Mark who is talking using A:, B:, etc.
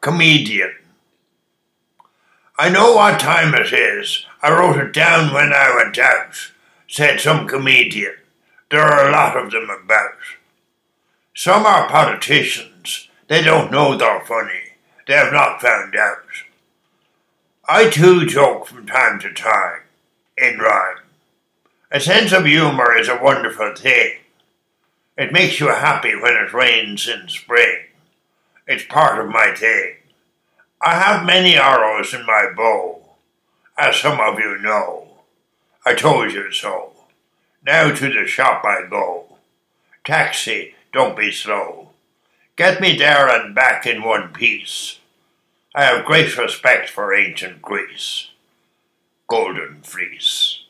A: Comedian. I know what time it is. I wrote it down when I went out, said some comedian. There are a lot of them about. Some are politicians. They don't know they're funny. They have not found out. I too joke from time to time, in rhyme. A sense of humour is a wonderful thing. It makes you happy when it rains in spring. It's part of my thing. I have many arrows in my bow, as some of you know. I told you so. Now to the shop I go. Taxi, don't be slow. Get me there and back in one piece. I have great respect for ancient Greece. Golden Fleece.